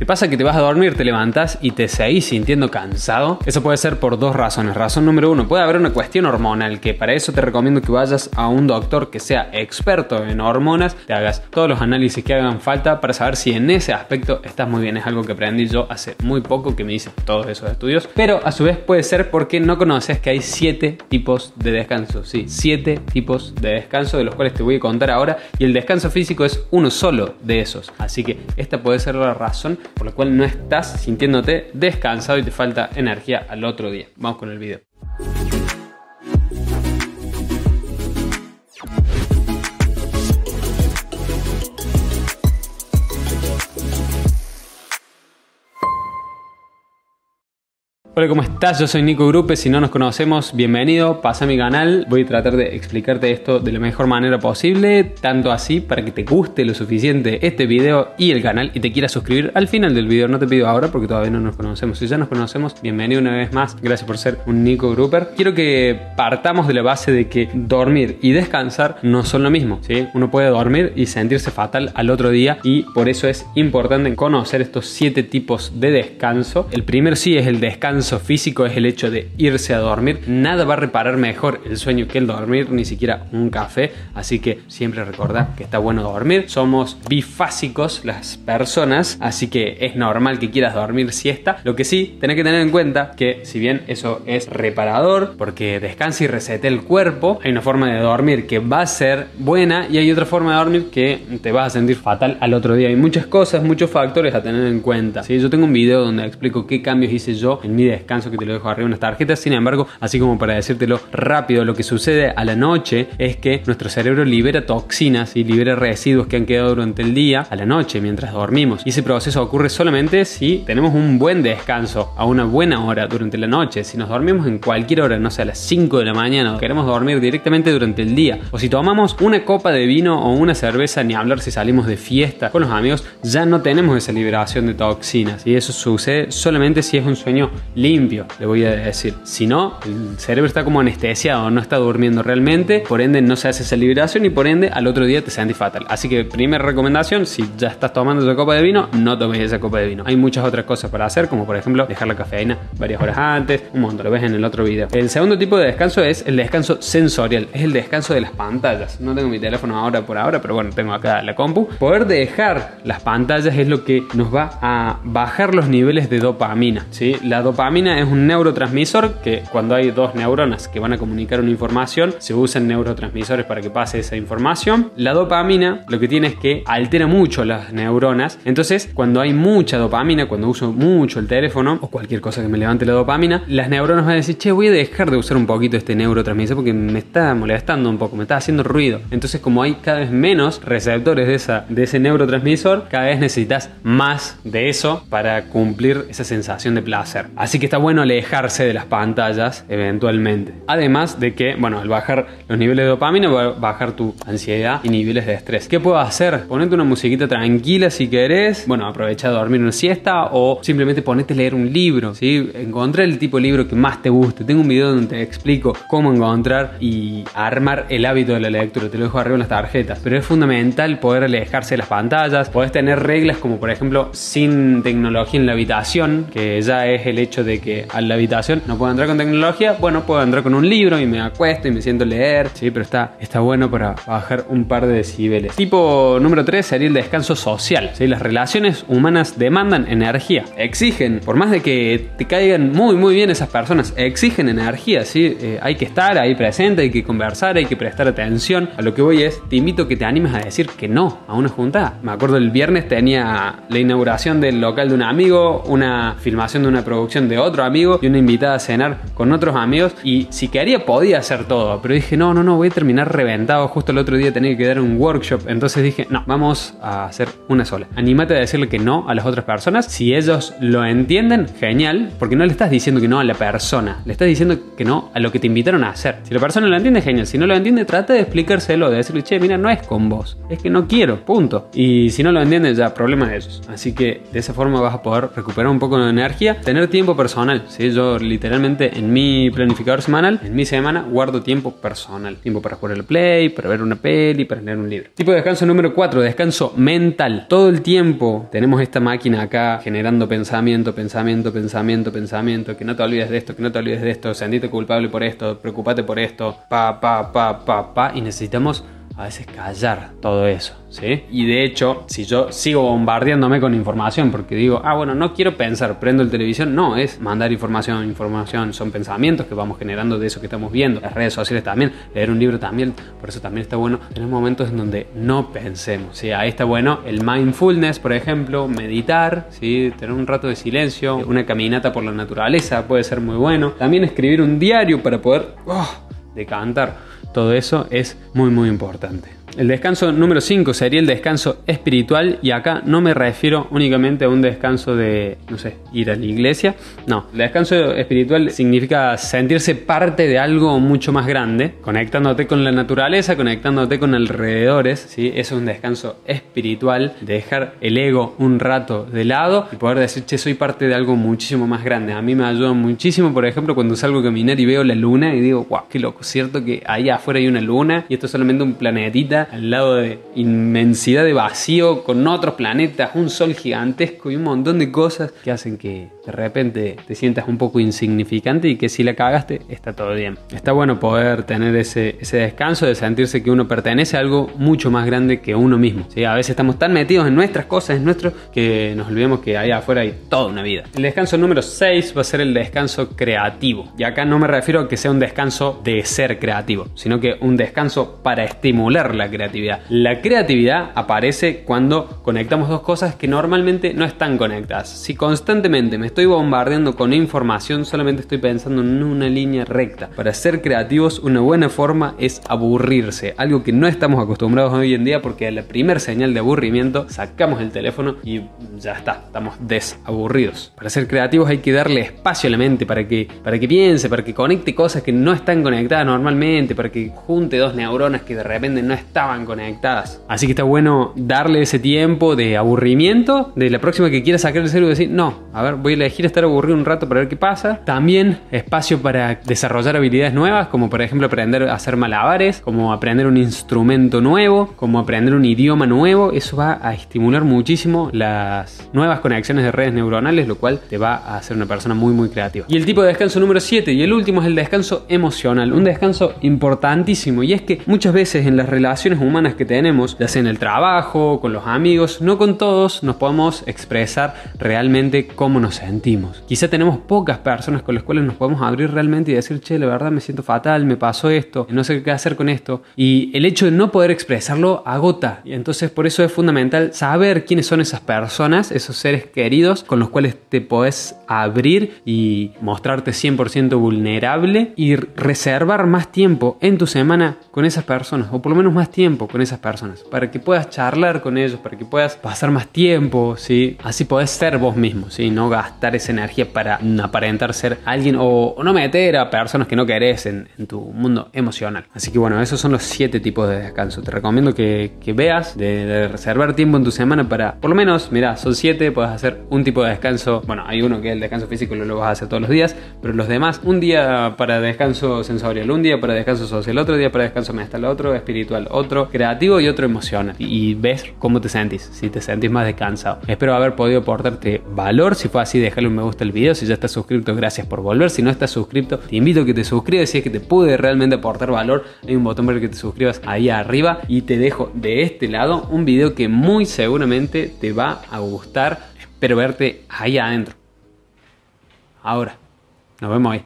¿Te pasa que te vas a dormir, te levantás y te seguís sintiendo cansado? Eso puede ser por dos razones. Razón número uno, puede haber una cuestión hormonal, que para eso te recomiendo que vayas a un doctor que sea experto en hormonas, te hagas todos los análisis que hagan falta para saber si en ese aspecto estás muy bien. Es algo que aprendí yo hace muy poco, que me hice todos esos estudios. Pero a su vez puede ser porque no conoces que hay 7 tipos de descanso. Sí, 7 tipos de descanso, de los cuales te voy a contar ahora, y el descanso físico es uno solo de esos. Así que esta puede ser la razón por la cual no estás sintiéndote descansado y te falta energía al otro día. Vamos con el video. Hola, ¿cómo estás? Yo soy Nico Grupe. Si no nos conocemos, bienvenido, pasa a mi canal. Voy a tratar de explicarte esto de la mejor manera posible, tanto así para que te guste lo suficiente este video y el canal y te quieras suscribir al final del video. No te pido ahora porque todavía no nos conocemos. Si ya nos conocemos, bienvenido una vez más. Gracias por ser un Nico Gruper. Quiero que partamos de la base de que dormir y descansar no son lo mismo, ¿sí? Uno puede dormir y sentirse fatal al otro día, y por eso es importante conocer estos 7 tipos de descanso. El primero sí es el descanso físico, es el hecho de irse a dormir. Nada va a reparar mejor el sueño que el dormir, ni siquiera un café, así que siempre recordá que está bueno dormir. Somos bifásicos las personas, así que es normal que quieras dormir siesta. Lo que sí, tenés que tener en cuenta que si bien eso es reparador porque descansa y resetea el cuerpo, hay una forma de dormir que va a ser buena y hay otra forma de dormir que te vas a sentir fatal al otro día. Hay muchas cosas, muchos factores a tener en cuenta, ¿sí? Yo tengo un video donde explico qué cambios hice yo en mi descanso, que te lo dejo arriba en las tarjetas. Sin embargo, así como para decírtelo rápido, lo que sucede a la noche es que nuestro cerebro libera toxinas y libera residuos que han quedado durante el día a la noche mientras dormimos, y ese proceso ocurre solamente si tenemos un buen descanso a una buena hora durante la noche. Si nos dormimos en cualquier hora, no sé, a las 5 de la mañana, o queremos dormir directamente durante el día, o si tomamos una copa de vino o una cerveza, ni hablar si salimos de fiesta con los amigos, ya no tenemos esa liberación de toxinas, y eso sucede solamente si es un sueño limpio, le voy a decir. Si no, el cerebro está como anestesiado, no está durmiendo realmente, por ende no se hace esa liberación y por ende al otro día te sentís fatal. Así que primera recomendación, si ya estás tomando esa copa de vino, no tomes esa copa de vino. Hay muchas otras cosas para hacer, como por ejemplo dejar la cafeína varias horas antes, un montón, lo ves en el otro video. El segundo tipo de descanso es el descanso sensorial, es el descanso de las pantallas. No tengo mi teléfono ahora por ahora, pero bueno, tengo acá la compu. Poder dejar las pantallas es lo que nos va a bajar los niveles de dopamina, ¿sí? La dopamina es un neurotransmisor que, cuando hay dos neuronas que van a comunicar una información, se usan neurotransmisores para que pase esa información. La dopamina lo que tiene es que altera mucho las neuronas. Entonces, cuando hay mucha dopamina, cuando uso mucho el teléfono o cualquier cosa que me levante la dopamina, las neuronas van a decir: che, voy a dejar de usar un poquito este neurotransmisor porque me está molestando un poco, me está haciendo ruido. Entonces, como hay cada vez menos receptores de ese neurotransmisor, cada vez necesitas más de eso para cumplir esa sensación de placer. Así que está bueno alejarse de las pantallas eventualmente. Además de que, bueno, al bajar los niveles de dopamina va a bajar tu ansiedad y niveles de estrés. ¿Qué puedo hacer? Ponete una musiquita tranquila si querés. Bueno, aprovecha de dormir una siesta, o simplemente ponete a leer un libro, ¿sí? Encontrá el tipo de libro que más te guste. Tengo un video donde te explico cómo encontrar y armar el hábito de la lectura. Te lo dejo arriba en las tarjetas. Pero es fundamental poder alejarse de las pantallas. Podés tener reglas como, por ejemplo, sin tecnología en la habitación, que ya es el hecho de que a la habitación no puedo entrar con tecnología. Bueno, puedo entrar con un libro y me acuesto y me siento a leer, sí, pero está bueno para bajar un par de decibeles. Tipo número 3 sería el descanso social, ¿sí? Las relaciones humanas demandan energía, exigen, por más de que te caigan muy bien esas personas, exigen energía, ¿sí? Hay que estar ahí presente, hay que conversar, hay que prestar atención. A lo que voy es, te invito a que te animes a decir que no a una juntada. Me acuerdo, el viernes tenía la inauguración del local de un amigo, una filmación de una producción de otro amigo y una invitada a cenar con otros amigos, y si quería podía hacer todo, pero dije no, voy a terminar reventado. Justo el otro día tenía que dar un workshop, entonces dije no, vamos a hacer una sola. Anímate a decirle que no a las otras personas. Si ellos lo entienden, genial, porque no le estás diciendo que no a la persona, le estás diciendo que no a lo que te invitaron a hacer. Si la persona lo entiende, genial. Si no lo entiende, trata de explicárselo, de decirle: che, mira, no es con vos, es que no quiero, punto. Y si no lo entienden, ya, problema de ellos. Así que de esa forma vas a poder recuperar un poco de energía, tener tiempo personal, ¿sí? Yo literalmente en mi planificador semanal, en mi semana, guardo tiempo personal. Tiempo para jugar al play, para ver una peli, para leer un libro. Tipo de descanso número 4, descanso mental. Todo el tiempo tenemos esta máquina acá generando pensamiento, que no te olvides de esto, que no te olvides de esto, sentite culpable por esto, preocupate por esto, y necesitamos a veces callar todo eso, ¿sí? Y de hecho, si yo sigo bombardeándome con información porque digo, bueno, no quiero pensar, prendo el televisión, no, es mandar información, son pensamientos que vamos generando de eso que estamos viendo, las redes sociales también, leer un libro también, por eso también está bueno tener momentos en donde no pensemos, ¿sí? Ahí está bueno el mindfulness, por ejemplo, meditar, ¿sí? Tener un rato de silencio, una caminata por la naturaleza puede ser muy bueno, también escribir un diario para poder decantar. Todo eso es muy muy importante. El descanso número 5 sería el descanso espiritual, y acá no me refiero únicamente a un descanso de, no sé, ir a la iglesia. No, el descanso espiritual significa sentirse parte de algo mucho más grande, conectándote con la naturaleza, conectándote con alrededores, ¿sí? Eso es un descanso espiritual, dejar el ego un rato de lado y poder decir, che, soy parte de algo muchísimo más grande. A mí me ayuda muchísimo, por ejemplo, cuando salgo a caminar y veo la luna y digo, wow, qué loco, cierto que ahí afuera hay una luna y esto es solamente un planetita al lado de inmensidad de vacío con otros planetas, un sol gigantesco y un montón de cosas que hacen que de repente te sientas un poco insignificante y que si la cagaste está todo bien. Está bueno poder tener ese descanso de sentirse que uno pertenece a algo mucho más grande que uno mismo, ¿sí? A veces estamos tan metidos en nuestras cosas, que nos olvidemos que ahí afuera hay toda una vida. El descanso número 6 va a ser el descanso creativo, y acá no me refiero a que sea un descanso de ser creativo, sino que un descanso para estimular la creatividad. La creatividad aparece cuando conectamos dos cosas que normalmente no están conectadas. Si constantemente me estoy bombardeando con información, solamente estoy pensando en una línea recta. Para ser creativos, una buena forma es aburrirse, algo que no estamos acostumbrados hoy en día, porque a la primera señal de aburrimiento sacamos el teléfono y ya está, estamos desaburridos. Para ser creativos hay que darle espacio a la mente para que piense, para que conecte cosas que no están conectadas normalmente, para que junte dos neuronas que de repente no estaban conectadas. Así que está bueno darle ese tiempo de aburrimiento, de la próxima que quieras sacar el celular y decir, no, a ver, voy a elegir estar aburrido un rato para ver qué pasa. También espacio para desarrollar habilidades nuevas, como por ejemplo aprender a hacer malabares, como aprender un instrumento nuevo, como aprender un idioma nuevo. Eso va a estimular muchísimo las nuevas conexiones de redes neuronales, lo cual te va a hacer una persona muy muy creativa. Y el tipo de descanso número 7 y el último es el descanso emocional, un descanso importantísimo, y es que muchas veces en las relaciones humanas que tenemos, ya sea en el trabajo, con los amigos, no con todos nos podemos expresar realmente cómo nos sentimos. Quizá tenemos pocas personas con las cuales nos podemos abrir realmente y decir, che, la verdad me siento fatal, me pasó esto, no sé qué hacer con esto, y el hecho de no poder expresarlo agota, y entonces por eso es fundamental saber quiénes son esas personas, esos seres queridos con los cuales te podés abrir y mostrarte 100% vulnerable, y reservar más tiempo en tu semana con esas personas, o por lo menos más tiempo con esas personas, para que puedas charlar con ellos, para que puedas pasar más tiempo, ¿sí? Así podés ser vos mismo, ¿sí? No gastar esa energía para aparentar ser alguien, o no meter a personas que no querés en tu mundo emocional. Así que bueno, esos son los 7 tipos de descanso. Te recomiendo que veas de reservar tiempo en tu semana para, por lo menos, mirá, son 7, puedes hacer un tipo de descanso. Bueno, hay uno que es el descanso físico, lo vas a hacer todos los días, pero los demás, un día para descanso sensorial, un día para descanso social, otro día para descanso mental, otro espiritual, otro creativo y otro emocional. Y ves cómo te sentís, si te sentís más descansado. Espero haber podido aportarte valor. Si fue así, déjale un me gusta al video. Si ya estás suscrito, gracias por volver. Si no estás suscrito, te invito a que te suscribas. Si es que te pude realmente aportar valor, hay un botón para que te suscribas ahí arriba, y te dejo de este lado un video que muy seguramente te va a gustar. Espero verte ahí adentro. Ahora, nos vemos ahí.